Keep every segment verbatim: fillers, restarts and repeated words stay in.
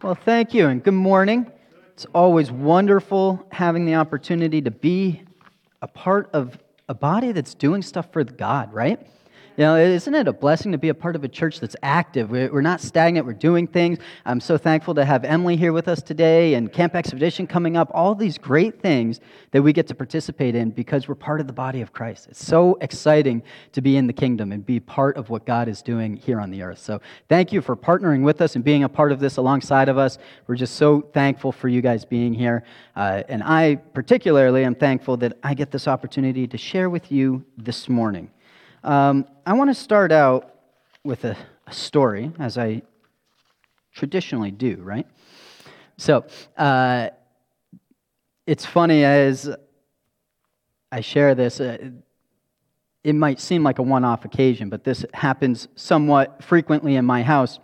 Well, thank you, and good morning. It's always wonderful having the opportunity to be a part of a body that's doing stuff for God, right? You know, isn't it a blessing to be a part of a church that's active? We're not stagnant, we're doing things. I'm so thankful to have Emily here with us today and Camp Expedition coming up, all these great things that we get to participate in because we're part of the body of Christ. It's so exciting to be in the kingdom and be part of what God is doing here on the earth. So thank you for partnering with us and being a part of this alongside of us. We're just so thankful for you guys being here. Uh, and I particularly am thankful that I get this opportunity to share with you this morning. Um, I want to start out with a, a story, as I traditionally do, right? So, uh, it's funny as I share this, uh, it might seem like a one-off occasion, but this happens somewhat frequently in my house.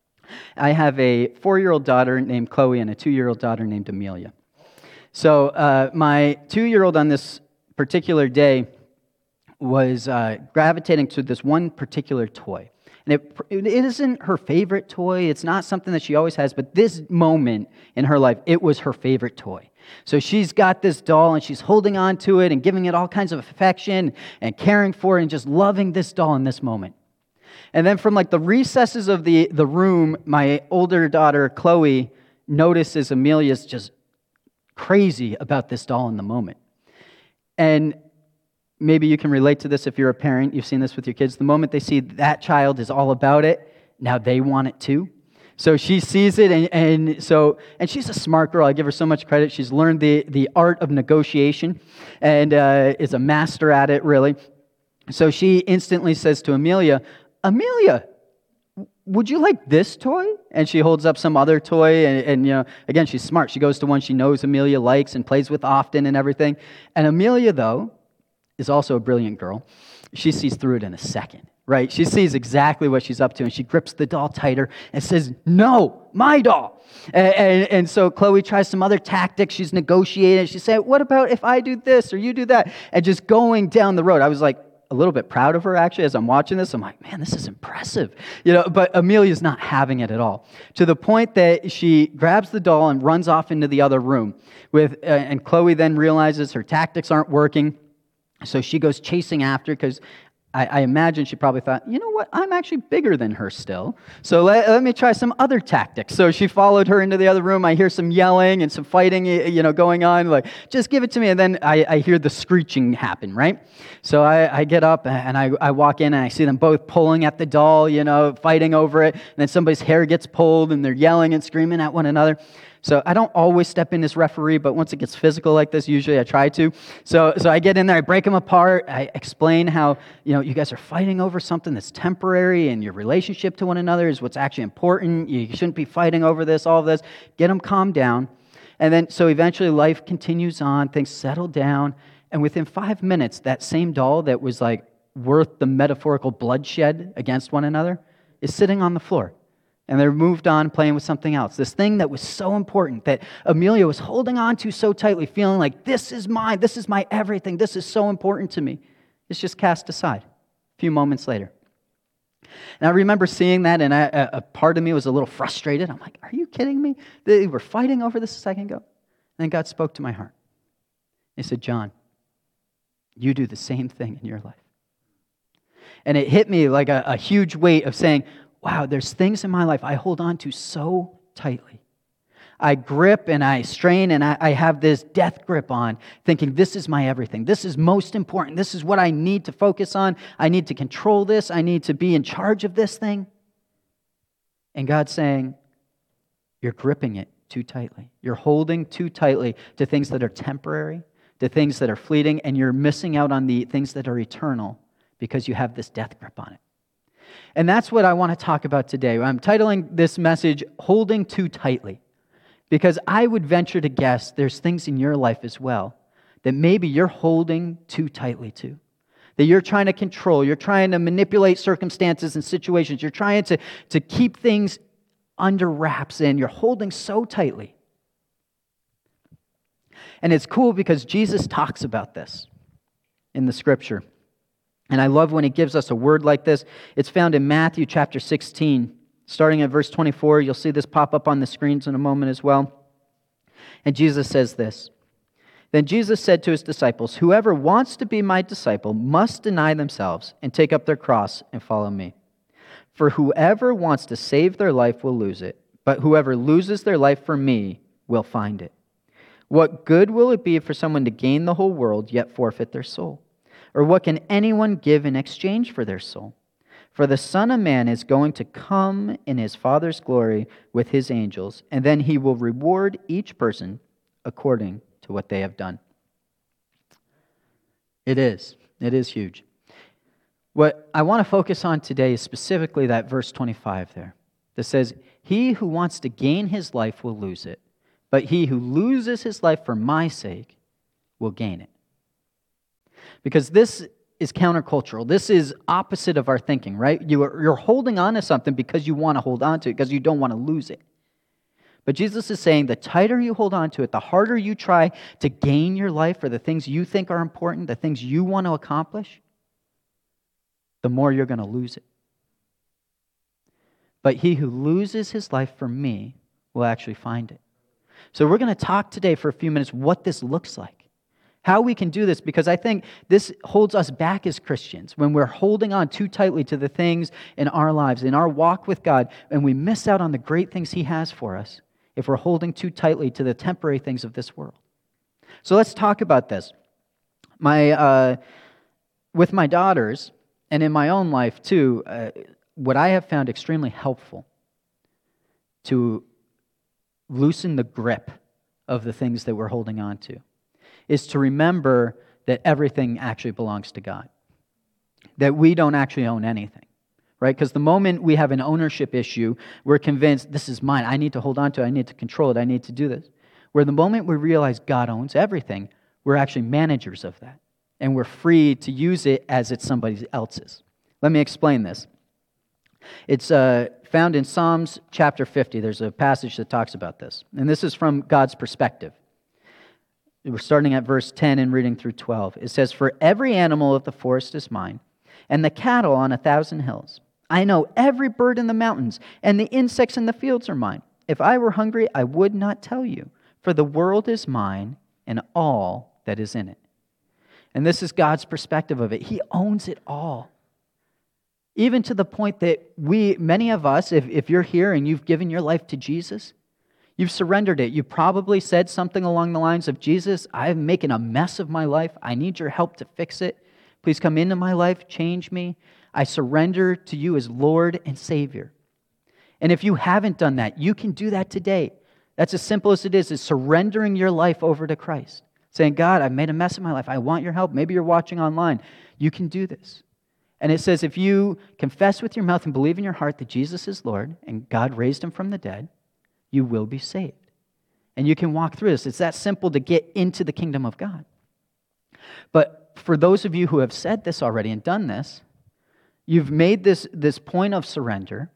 I have a four-year-old daughter named Chloe and a two-year-old daughter named Amelia. So, uh, my two-year-old on this particular day was uh, gravitating to this one particular toy. And it, it isn't her favorite toy. It's not something that she always has, but this moment in her life, it was her favorite toy. So she's got this doll, and she's holding on to it and giving it all kinds of affection and caring for it and just loving this doll in this moment. And then from like the recesses of the, the room, my older daughter, Chloe, notices Amelia's just crazy about this doll in the moment. And maybe you can relate to this if you're a parent. You've seen this with your kids. The moment they see that child is all about it, now they want it too. So she sees it, and, and so and she's a smart girl. I give her so much credit. She's learned the, the art of negotiation and uh, is a master at it, really. So she instantly says to Amelia, Amelia, would you like this toy? And she holds up some other toy, and, and you know, again, she's smart. She goes to one she knows Amelia likes and plays with often and everything. And Amelia, though, is also a brilliant girl. She sees through it in a second, right? She sees exactly what she's up to, and she grips the doll tighter and says, no, my doll. And, and, and so Chloe tries some other tactics. She's negotiating. She said, what about if I do this or you do that? And just going down the road. I was like a little bit proud of her, actually, as I'm watching this. I'm like, man, this is impressive. You know, but Amelia's not having it at all, to the point that she grabs the doll and runs off into the other room. With uh, and Chloe then realizes her tactics aren't working. So she goes chasing after, because I, I imagine she probably thought, you know what, I'm actually bigger than her still, so let, let me try some other tactics. So she followed her into the other room. I hear some yelling and some fighting, you know, going on, like, just give it to me. And then I, I hear the screeching happen, right? So I, I get up and I, I walk in and I see them both pulling at the doll, you know, fighting over it. And then somebody's hair gets pulled and they're yelling and screaming at one another. So I don't always step in as referee, but once it gets physical like this, usually I try to. So so I get in there, I break them apart, I explain how, you know, you guys are fighting over something that's temporary, and your relationship to one another is what's actually important. You shouldn't be fighting over this, all of this. Get them calmed down. And then, so eventually life continues on, things settle down, and within five minutes, that same doll that was like worth the metaphorical bloodshed against one another is sitting on the floor. And they're moved on playing with something else. This thing that was so important, that Amelia was holding on to so tightly, feeling like, this is mine, this is my everything, this is so important to me, it's just cast aside a few moments later. And I remember seeing that, and I, a, a part of me was a little frustrated. I'm like, are you kidding me? They were fighting over this a second ago. And then God spoke to my heart. He said, John, you do the same thing in your life. And it hit me like a, a huge weight of saying, wow, there's things in my life I hold on to so tightly. I grip and I strain and I, I have this death grip on, thinking this is my everything. This is most important. This is what I need to focus on. I need to control this. I need to be in charge of this thing. And God's saying, you're gripping it too tightly. You're holding too tightly to things that are temporary, to things that are fleeting, and you're missing out on the things that are eternal because you have this death grip on it. And that's what I want to talk about today. I'm titling this message, Holding Too Tightly, because I would venture to guess there's things in your life as well that maybe you're holding too tightly to, that you're trying to control, you're trying to manipulate circumstances and situations, you're trying to, to keep things under wraps, and you're holding so tightly. And it's cool because Jesus talks about this in the scripture. And I love when he gives us a word like this. It's found in Matthew chapter sixteen, Starting at verse twenty-four, you'll see this pop up on the screens in a moment as well. And Jesus says this, "Then Jesus said to his disciples, 'Whoever wants to be my disciple must deny themselves and take up their cross and follow me. For whoever wants to save their life will lose it, but whoever loses their life for me will find it. What good will it be for someone to gain the whole world yet forfeit their soul? Or what can anyone give in exchange for their soul? For the Son of Man is going to come in his Father's glory with his angels, and then he will reward each person according to what they have done.'" It is. It is huge. What I want to focus on today is specifically that verse twenty-five there that says, "He who wants to gain his life will lose it, but he who loses his life for my sake will gain it." Because this is countercultural. This is opposite of our thinking, right? You are, you're holding on to something because you want to hold on to it, because you don't want to lose it. But Jesus is saying the tighter you hold on to it, the harder you try to gain your life for the things you think are important, the things you want to accomplish, the more you're going to lose it. But he who loses his life for me will actually find it. So we're going to talk today for a few minutes what this looks like. How we can do this, because I think this holds us back as Christians when we're holding on too tightly to the things in our lives, in our walk with God, and we miss out on the great things he has for us if we're holding too tightly to the temporary things of this world. So let's talk about this. My, uh, with my daughters, and in my own life too, uh, what I have found extremely helpful to loosen the grip of the things that we're holding on to is to remember that everything actually belongs to God. That we don't actually own anything, right? Because the moment we have an ownership issue, we're convinced, this is mine, I need to hold on to it, I need to control it, I need to do this. Where the moment we realize God owns everything, we're actually managers of that. And we're free to use it as it's somebody else's. Let me explain this. It's uh, found in Psalms chapter fifty. There's a passage that talks about this. And this is from God's perspective. We're starting at verse ten and reading through twelve. It says, "For every animal of the forest is mine, and the cattle on a thousand hills. I know every bird in the mountains, and the insects in the fields are mine. If I were hungry, I would not tell you, for the world is mine and all that is in it." And this is God's perspective of it. He owns it all. Even to the point that we, many of us, if, if you're here and you've given your life to Jesus, you've surrendered it. You probably said something along the lines of, "Jesus, I'm making a mess of my life. I need your help to fix it. Please come into my life, change me. I surrender to you as Lord and Savior." And if you haven't done that, you can do that today. That's as simple as it is, is surrendering your life over to Christ. Saying, "God, I've made a mess of my life. I want your help." Maybe you're watching online. You can do this. And it says if you confess with your mouth and believe in your heart that Jesus is Lord and God raised him from the dead, you will be saved. And you can walk through this. It's that simple to get into the kingdom of God. But for those of you who have said this already and done this, you've made this, this point of surrender,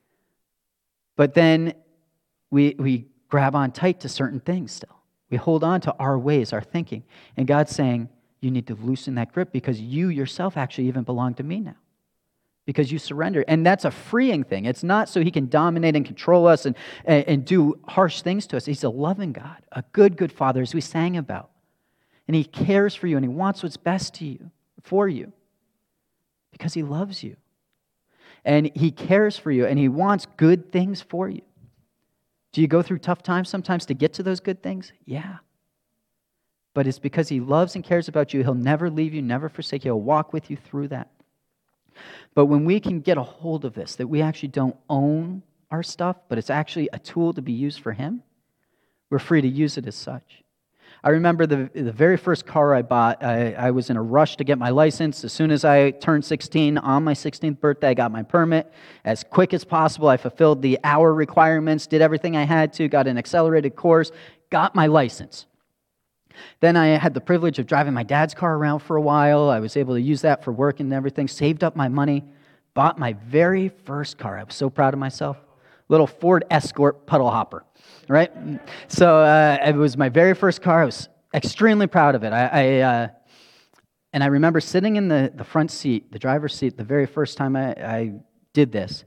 but then we, we grab on tight to certain things still. We hold on to our ways, our thinking. And God's saying, you need to loosen that grip because you yourself actually even belong to me now. Because you surrender. And that's a freeing thing. It's not so he can dominate and control us and, and, and do harsh things to us. He's a loving God, a good, good Father, as we sang about. And he cares for you and he wants what's best to you, for you. Because he loves you. And he cares for you and he wants good things for you. Do you go through tough times sometimes to get to those good things? Yeah. But it's because he loves and cares about you. He'll never leave you, never forsake you. He'll walk with you through that. But when we can get a hold of this, that we actually don't own our stuff, but it's actually a tool to be used for him, we're free to use it as such. I remember the, the very first car I bought, I, I was in a rush to get my license. As soon as I turned sixteen, on my sixteenth birthday, I got my permit. As quick as possible, I fulfilled the hour requirements, did everything I had to, got an accelerated course, got my license. Then I had the privilege of driving my dad's car around for a while. I was able to use that for work and everything, saved up my money, bought my very first car. I was so proud of myself. Little Ford Escort puddle hopper, right? So uh, it was my very first car. I was extremely proud of it. I, I uh, and I remember sitting in the, the front seat, the driver's seat, the very first time I, I did this.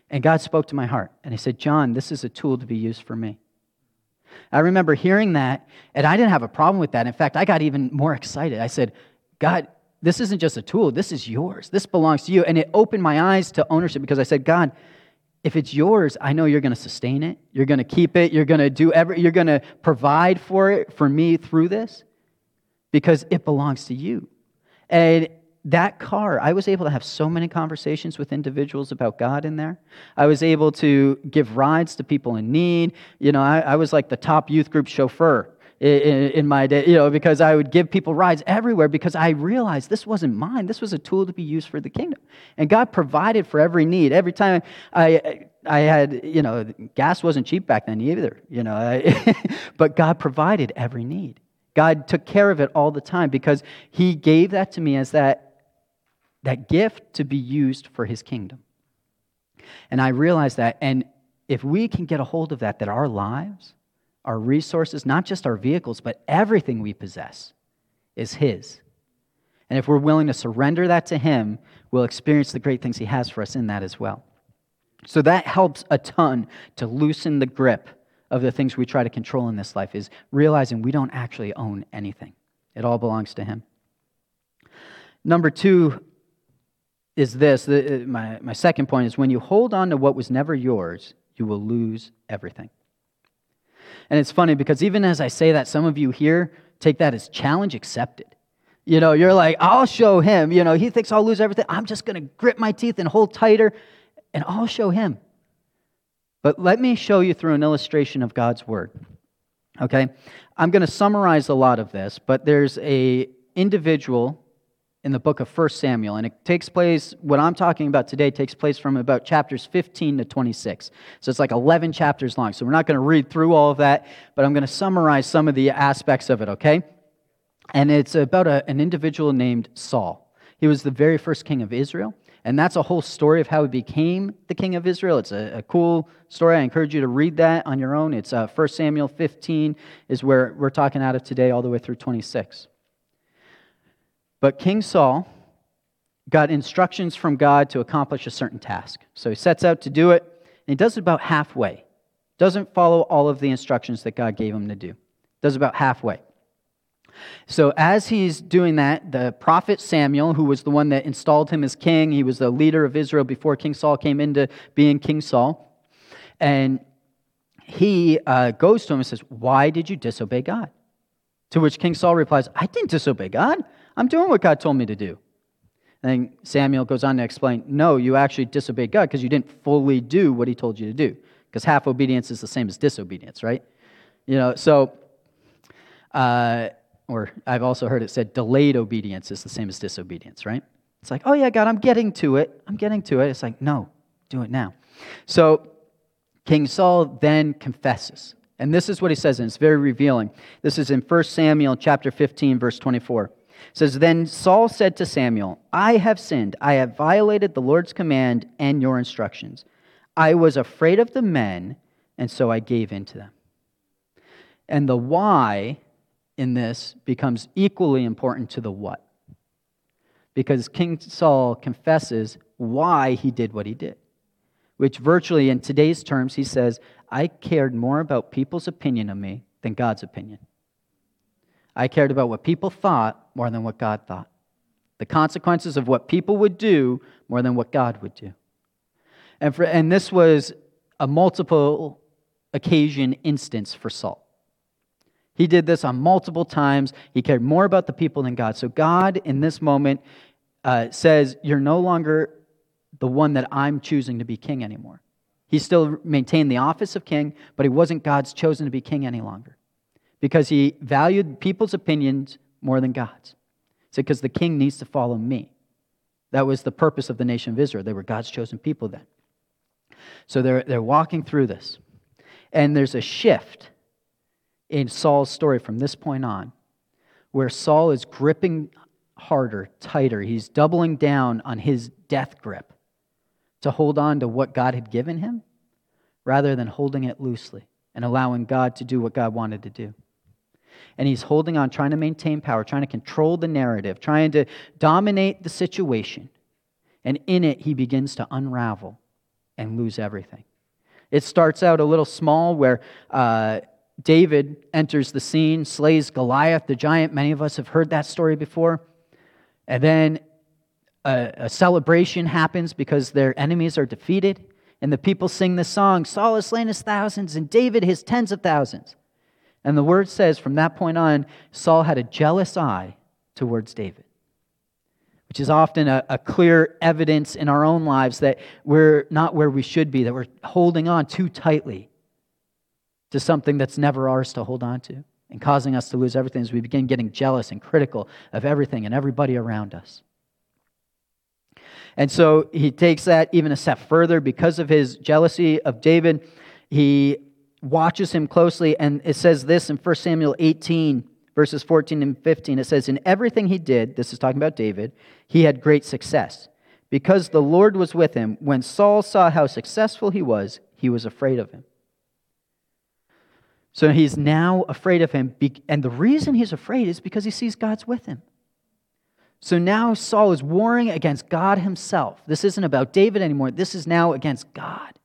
And God spoke to my heart, and he said, John, this is a tool to be used for me. I remember hearing that, and I didn't have a problem with that. In fact, I got even more excited. I said, God, this isn't just a tool. This is yours. This belongs to you. And it opened my eyes to ownership because I said, God, if it's yours, I know you're going to sustain it. You're going to keep it. You're going to do every, you're going to provide for it, for me through this, because it belongs to you. And that car, I was able to have so many conversations with individuals about God in there. I was able to give rides to people in need. You know, I, I was like the top youth group chauffeur in, in my day, you know, because I would give people rides everywhere because I realized this wasn't mine. This was a tool to be used for the kingdom. And God provided for every need. Every time I I had, you know, gas wasn't cheap back then either, you know, I, but God provided every need. God took care of it all the time because he gave that to me as that that gift to be used for his kingdom. And I realized that, and if we can get a hold of that, that our lives, our resources, not just our vehicles, but everything we possess is his. And if we're willing to surrender that to him, we'll experience the great things he has for us in that as well. So that helps a ton to loosen the grip of the things we try to control in this life, is realizing we don't actually own anything. It all belongs to him. Number two is this, the, my, my second point is when you hold on to what was never yours, you will lose everything. And it's funny because even as I say that, some of you here take that as challenge accepted. You know, you're like, I'll show him. You know, he thinks I'll lose everything. I'm just going to grit my teeth and hold tighter, and I'll show him. But let me show you through an illustration of God's word. Okay? I'm going to summarize a lot of this, but there's a individual in the book of First Samuel, and it takes place, what I'm talking about today takes place from about chapters fifteen to twenty-six. So it's like eleven chapters long. So we're not going to read through all of that, but I'm going to summarize some of the aspects of it, okay? And it's about a, an individual named Saul. He was the very first king of Israel, and that's a whole story of how he became the king of Israel. It's a, a cool story. I encourage you to read that on your own. It's uh, First Samuel fifteen is where we're talking out of today all the way through twenty-six. But King Saul got instructions from God to accomplish a certain task. So he sets out to do it, and he does it about halfway. Doesn't follow all of the instructions that God gave him to do. Does about halfway. So as he's doing that, the prophet Samuel, who was the one that installed him as king, he was the leader of Israel before King Saul came into being King Saul, and he uh, goes to him and says, why did you disobey God? To which King Saul replies, I didn't disobey God. I'm doing what God told me to do. And then Samuel goes on to explain, no, you actually disobeyed God because you didn't fully do what he told you to do. Because half obedience is the same as disobedience, right? You know, so, uh, or I've also heard it said delayed obedience is the same as disobedience, right? It's like, oh yeah, God, I'm getting to it. I'm getting to it. It's like, no, do it now. So King Saul then confesses. And this is what he says, and it's very revealing. This is in First Samuel chapter fifteen, verse twenty-four. It says, then Saul said to Samuel, I have sinned. I have violated the Lord's command and your instructions. I was afraid of the men, and so I gave in to them. And the why in this becomes equally important to the what. Because King Saul confesses why he did what he did. Which virtually, in today's terms, he says, I cared more about people's opinion of me than God's opinion. I cared about what people thought more than what God thought. The consequences of what people would do more than what God would do. And, for, and this was a multiple occasion instance for Saul. He did this on multiple times. He cared more about the people than God. So God, in this moment, uh, says, you're no longer the one that I'm choosing to be king anymore. He still maintained the office of king, but he wasn't God's chosen to be king any longer. Because he valued people's opinions more than God's. He said, because the king needs to follow me. That was the purpose of the nation of Israel. They were God's chosen people then. So they're, they're walking through this. And there's a shift in Saul's story from this point on, where Saul is gripping harder, tighter. He's doubling down on his death grip to hold on to what God had given him, rather than holding it loosely and allowing God to do what God wanted to do. And he's holding on, trying to maintain power, trying to control the narrative, trying to dominate the situation. And in it, he begins to unravel and lose everything. It starts out a little small where uh, David enters the scene, slays Goliath, the giant. Many of us have heard that story before. And then a, a celebration happens because their enemies are defeated. And the people sing this song, Saul has slain his thousands and David his tens of thousands. And the word says from that point on, Saul had a jealous eye towards David, which is often a, a clear evidence in our own lives that we're not where we should be, that we're holding on too tightly to something that's never ours to hold on to and causing us to lose everything as we begin getting jealous and critical of everything and everybody around us. And so he takes that even a step further. Because of his jealousy of David, he watches him closely, and it says this in First Samuel eighteen, verses fourteen and fifteen. It says, in everything he did, this is talking about David, he had great success. Because the Lord was with him, when Saul saw how successful he was, he was afraid of him. So he's now afraid of him, and the reason he's afraid is because he sees God's with him. So now Saul is warring against God himself. This isn't about David anymore. This is now against God.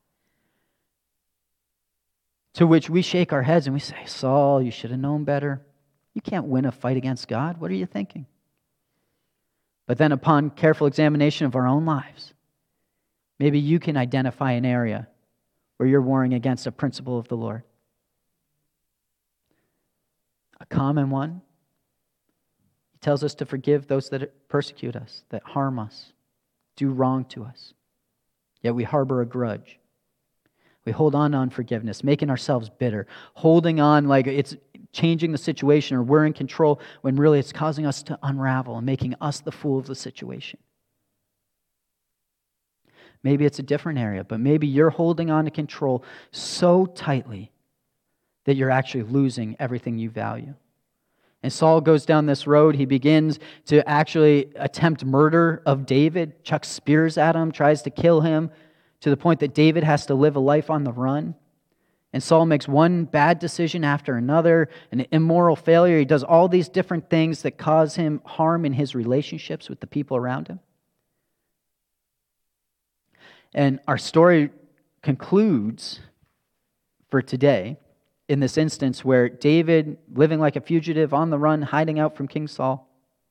To which we shake our heads and we say, Saul, you should have known better. You can't win a fight against God. What are you thinking? But then upon careful examination of our own lives, maybe you can identify an area where you're warring against a principle of the Lord. A common one. He tells us to forgive those that persecute us, that harm us, do wrong to us. Yet we harbor a grudge. We hold on to unforgiveness, making ourselves bitter, holding on like it's changing the situation or we're in control when really it's causing us to unravel and making us the fool of the situation. Maybe it's a different area, but maybe you're holding on to control so tightly that you're actually losing everything you value. And Saul goes down this road. He begins to actually attempt murder of David, chucks spears at him, tries to kill him, to the point that David has to live a life on the run. And Saul makes one bad decision after another, an immoral failure. He does all these different things that cause him harm in his relationships with the people around him. And our story concludes for today in this instance where David, living like a fugitive on the run, hiding out from King Saul,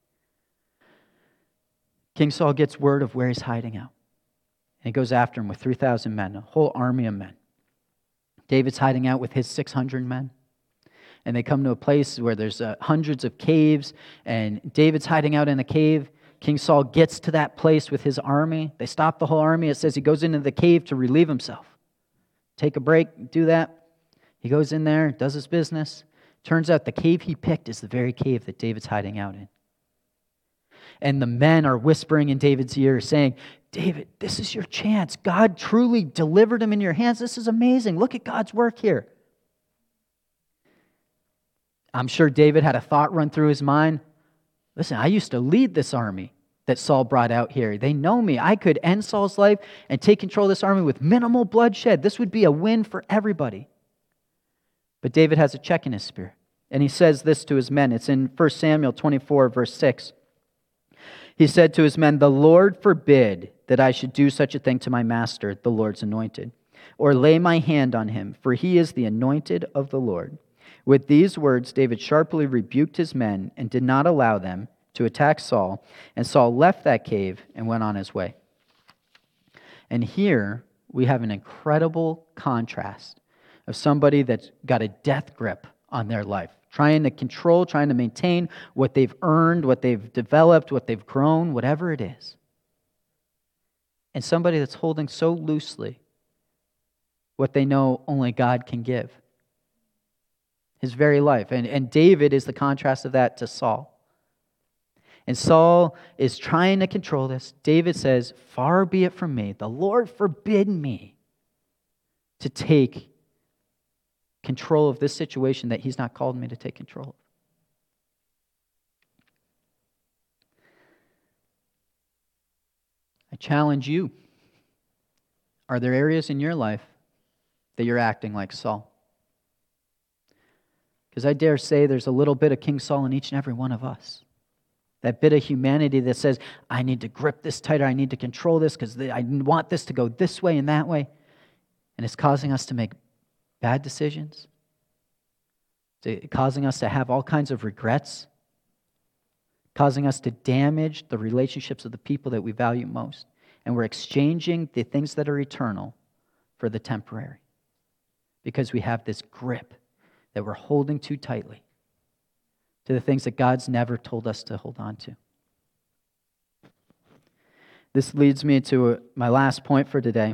King Saul gets word of where he's hiding out. And he goes after him with three thousand men, a whole army of men. David's hiding out with his six hundred men. And they come to a place where there's uh, hundreds of caves, and David's hiding out in a cave. King Saul gets to that place with his army. They stop the whole army. It says he goes into the cave to relieve himself. Take a break, do that. He goes in there, does his business. Turns out the cave he picked is the very cave that David's hiding out in. And the men are whispering in David's ear, saying, David, this is your chance. God truly delivered him in your hands. This is amazing. Look at God's work here. I'm sure David had a thought run through his mind. Listen, I used to lead this army that Saul brought out here. They know me. I could end Saul's life and take control of this army with minimal bloodshed. This would be a win for everybody. But David has a check in his spirit. And he says this to his men. It's in First Samuel twenty-four, verse six. He said to his men, the Lord forbid that I should do such a thing to my master, the Lord's anointed, or lay my hand on him, for he is the anointed of the Lord. With these words, David sharply rebuked his men and did not allow them to attack Saul. And Saul left that cave and went on his way. And here we have an incredible contrast of somebody that's got a death grip on their life, trying to control, trying to maintain what they've earned, what they've developed, what they've grown, whatever it is. And somebody that's holding so loosely what they know only God can give. His very life. And, and David is the contrast of that to Saul. And Saul is trying to control this. David says, far be it from me. The Lord forbid me to take control of this situation that he's not called me to take control of. I challenge you. Are there areas in your life that you're acting like Saul? Because I dare say there's a little bit of King Saul in each and every one of us. That bit of humanity that says, I need to grip this tighter, I need to control this because I want this to go this way and that way. And it's causing us to make bad decisions. It's causing us to have all kinds of regrets. Causing us to damage the relationships of the people that we value most. And we're exchanging the things that are eternal for the temporary. Because we have this grip that we're holding too tightly to the things that God's never told us to hold on to. This leads me to my last point for today.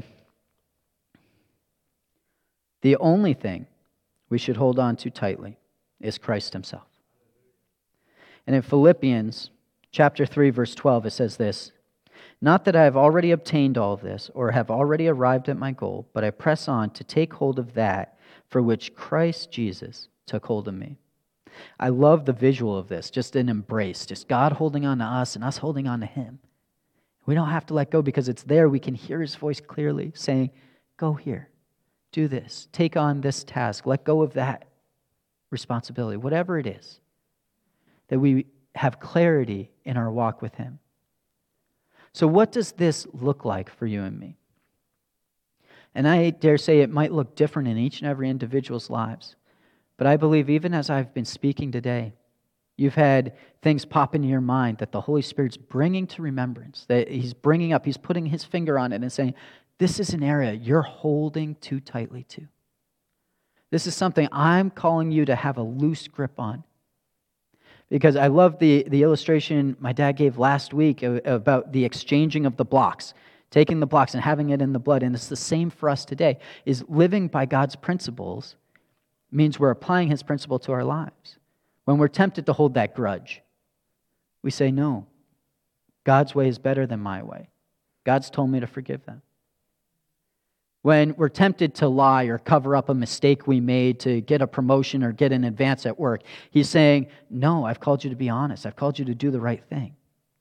The only thing we should hold on to tightly is Christ himself. And in Philippians chapter three, verse twelve, it says this, "Not that I have already obtained all of this or have already arrived at my goal, but I press on to take hold of that for which Christ Jesus took hold of me." I love the visual of this, just an embrace, just God holding on to us and us holding on to him. We don't have to let go because it's there. We can hear his voice clearly saying, go here, do this, take on this task, let go of that responsibility, whatever it is, that we have clarity in our walk with him. So what does this look like for you and me? And I dare say it might look different in each and every individual's lives. But I believe even as I've been speaking today, you've had things pop into your mind that the Holy Spirit's bringing to remembrance, that he's bringing up, he's putting his finger on it and saying, this is an area you're holding too tightly to. This is something I'm calling you to have a loose grip on. Because I love the, the illustration my dad gave last week about the exchanging of the blocks, taking the blocks and having it in the blood. And it's the same for us today, is living by God's principles means we're applying his principle to our lives. When we're tempted to hold that grudge, we say, no, God's way is better than my way. God's told me to forgive them. When we're tempted to lie or cover up a mistake we made to get a promotion or get an advance at work, he's saying, no, I've called you to be honest. I've called you to do the right thing.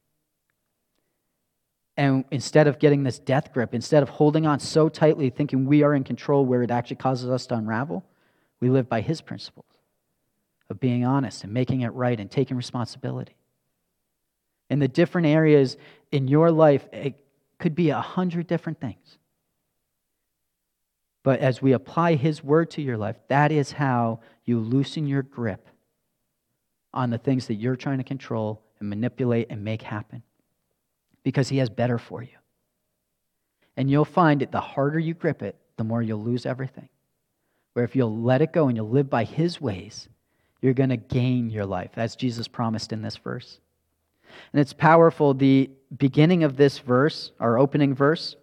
And instead of getting this death grip, instead of holding on so tightly, thinking we are in control where it actually causes us to unravel, we live by his principles of being honest and making it right and taking responsibility. In the different areas in your life, it could be a hundred different things. But as we apply his word to your life, that is how you loosen your grip on the things that you're trying to control and manipulate and make happen. Because he has better for you. And you'll find that the harder you grip it, the more you'll lose everything. Where if you'll let it go and you'll live by his ways, you're going to gain your life, as Jesus promised in this verse. And it's powerful. The beginning of this verse, our opening verse,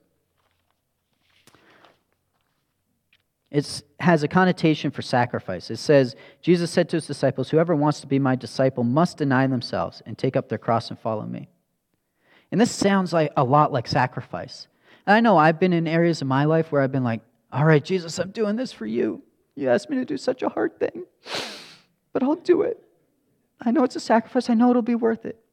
it has a connotation for sacrifice. It says, Jesus said to his disciples, "Whoever wants to be my disciple must deny themselves and take up their cross and follow me." And this sounds like a lot like sacrifice. And I know I've been in areas of my life where I've been like, all right, Jesus, I'm doing this for you. You asked me to do such a hard thing, but I'll do it. I know it's a sacrifice. I know it'll be worth it.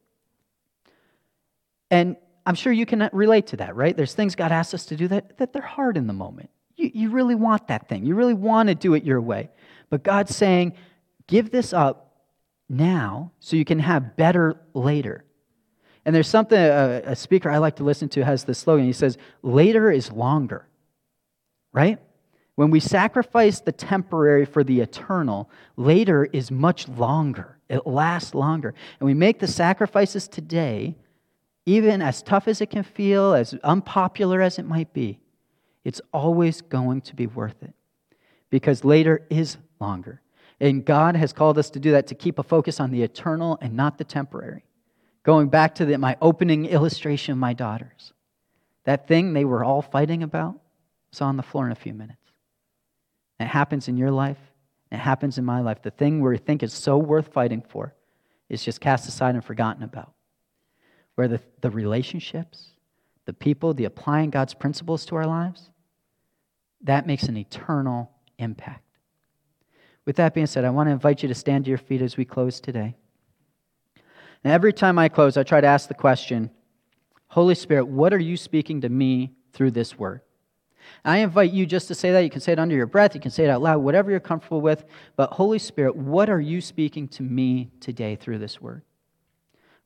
And I'm sure you can relate to that, right? There's things God asks us to do that, that they're hard in the moment. You, you really want that thing. You really want to do it your way. But God's saying, give this up now so you can have better later. And there's something, a, a speaker I like to listen to has this slogan. He says, later is longer. Right? When we sacrifice the temporary for the eternal, later is much longer. It lasts longer. And we make the sacrifices today, even as tough as it can feel, as unpopular as it might be, it's always going to be worth it. Because later is longer. And God has called us to do that, to keep a focus on the eternal and not the temporary. Going back to the, my opening illustration of my daughters. That thing they were all fighting about, it's on the floor in a few minutes. It happens in your life. It happens in my life. The thing we think is so worth fighting for is just cast aside and forgotten about. Where the, the relationships, the people, the applying God's principles to our lives, that makes an eternal impact. With that being said, I want to invite you to stand to your feet as we close today. And every time I close, I try to ask the question, Holy Spirit, what are you speaking to me through this word? I invite you just to say that. You can say it under your breath. You can say it out loud, whatever you're comfortable with. But Holy Spirit, what are you speaking to me today through this word?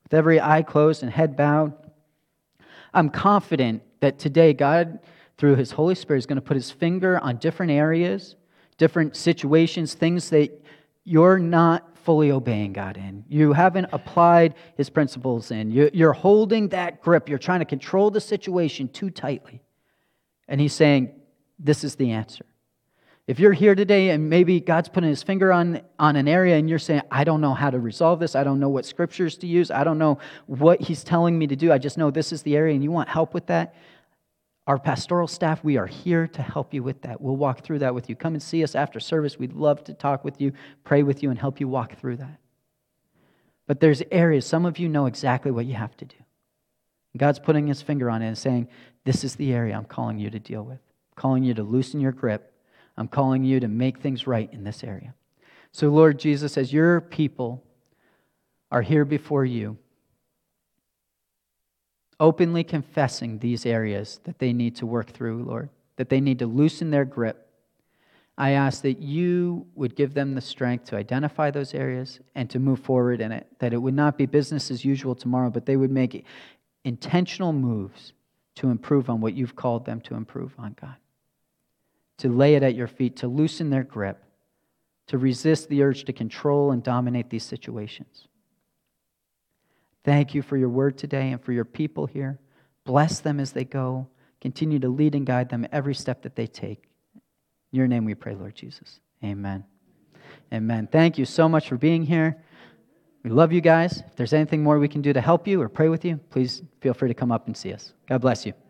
with every eye closed and head bowed, I'm confident that today God, through His Holy Spirit, is going to put His finger on different areas, different situations, things that you're not fully obeying God in. You haven't applied His principles in. You're holding that grip. You're trying to control the situation too tightly. And He's saying, this is the answer. If you're here today and maybe God's putting His finger on, on an area and you're saying, I don't know how to resolve this. I don't know what scriptures to use. I don't know what He's telling me to do. I just know this is the area and you want help with that. Our pastoral staff, we are here to help you with that. We'll walk through that with you. Come and see us after service. We'd love to talk with you, pray with you, and help you walk through that. But there's areas, some of you know exactly what you have to do. God's putting His finger on it and saying, this is the area I'm calling you to deal with. I'm calling you to loosen your grip. I'm calling you to make things right in this area. So, Lord Jesus, as your people are here before you, openly confessing these areas that they need to work through, Lord, that they need to loosen their grip, I ask that you would give them the strength to identify those areas and to move forward in it, that it would not be business as usual tomorrow, but they would make intentional moves to improve on what you've called them to improve on, God. To lay it at your feet, to loosen their grip, to resist the urge to control and dominate these situations. Thank you for your word today and for your people here. Bless them as they go. Continue to lead and guide them every step that they take. In your name we pray, Lord Jesus. Amen. Amen. Thank you so much for being here. We love you guys. If there's anything more we can do to help you or pray with you, please feel free to come up and see us. God bless you.